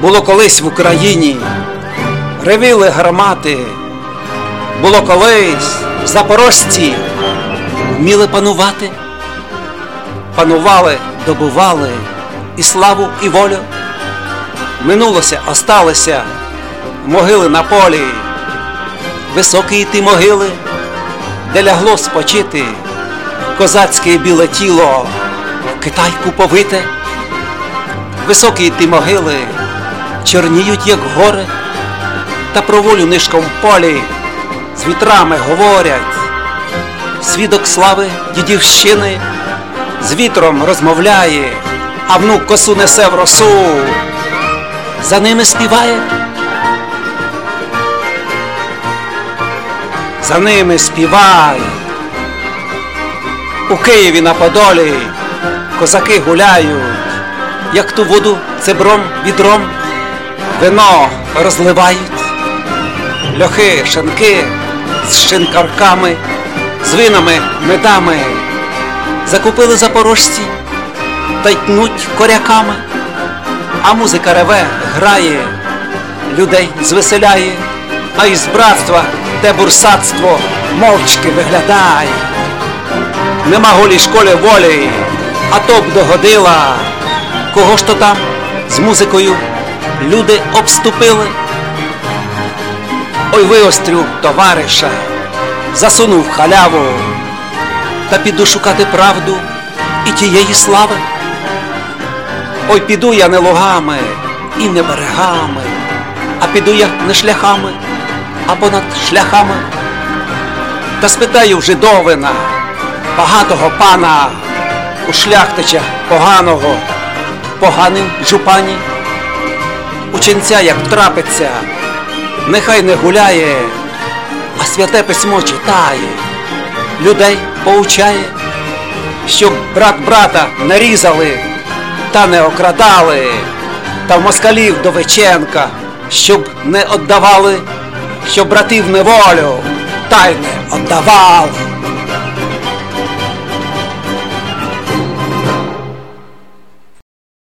Було колись в Україні, ревіли гармати, було колись запорожці вміли панувати. Панували, добували і славу, і волю. Минулося, осталися могили на полі, високі ті могили, де лягло спочити козацьке біле тіло в Китайку повите. Високі ті могили чорніють, як гори, та про волю нишком в полі з вітрами говорять. Свідок слави дідівщини з вітром розмовляє, а внук косу несе в росу, за ними співає. За ними співай. У Києві на Подолі козаки гуляють, як ту воду цебром відром вино розливають. Льохи, шинки з шинкарками, з винами, медами закупили запорожці та й тнуть коряками. А музика реве, грає, людей звеселяє, а із братства, де бурсатство, мовчки виглядає. Нема голій школі волі, а то б догодила. Кого ж то там з музикою люди обступили? Ой, виострю товариша, засунув халяву, та піду шукати правду і тієї слави. Ой, піду я не лугами і не берегами, а піду я не шляхами, а понад шляхами. Та спитаю в жидовина, багатого пана, у шляхтича поганого, поганим жупані. Ученця, як трапиться, нехай не гуляє, а святе письмо читає, людей поучає, щоб брат брата не різали та не окрадали, та в москалів до Веченка, щоб не отдавали, щоб братів в неволю та й не отдавали.